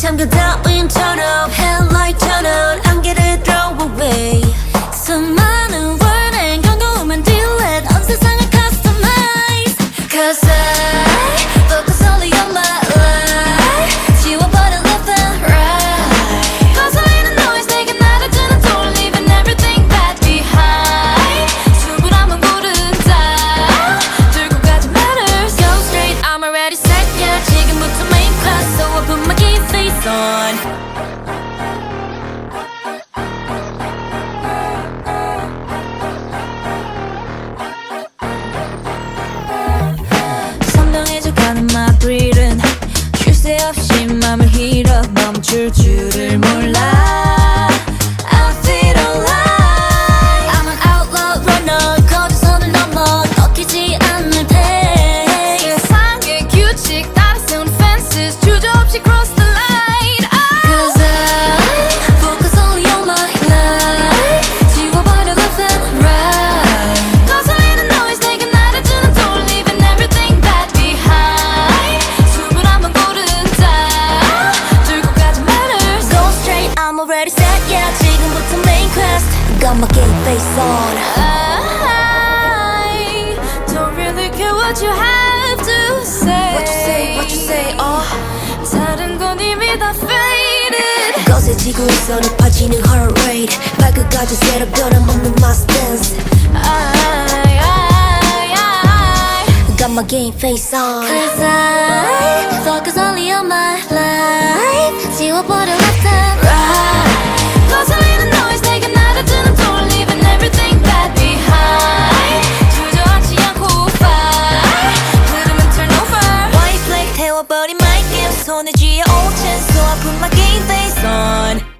잠깐 따윈 turn up headlight turn on 안개를 throw away 수많은 warning 경고음은 delete 온 세상을 customize Cause I focus only on my life 지워버려 left and right 거슬리는 noise 내게 나를 주는 toll leaving everything back behind 수분함은 고른다 들고 가지 matters Go straight I'm already set yeah 지금부터 main class so I put my game face on 선명해져가는 my breathing 쉴 새 없이 맘을 hir어 멈출 줄을 몰라 I feel alive I'm an outlaw runner 거짓 선을 넘어 꺾이지 않는 pace 세상의 규칙 따라 세운 fences 주저없이 cross the line Cause I focus only on my life 지워버려 left and right 거슬리는 noise 내게 나를 주는 toll leaving everything back behind 수분함은 고른다 들고 가지 matters Go straight I'm already set yeah 지금부터 main quest Got my game face on I don't really care what you have to say What you say 다른 건 이미 다 faded 거세지고 있어 높아지는 heart rate 발끝까지 새로 변함없는 my stance Got my game face on Cause I focus only on my life 지워버려 left and right 거슬리는 noise 내게 나를 주는 toll leaving everything back behind 주저앉지 않고 fight 흐름은 turn over White flag 태워버린 my game 손에 쥐어 old chance so I put my game face on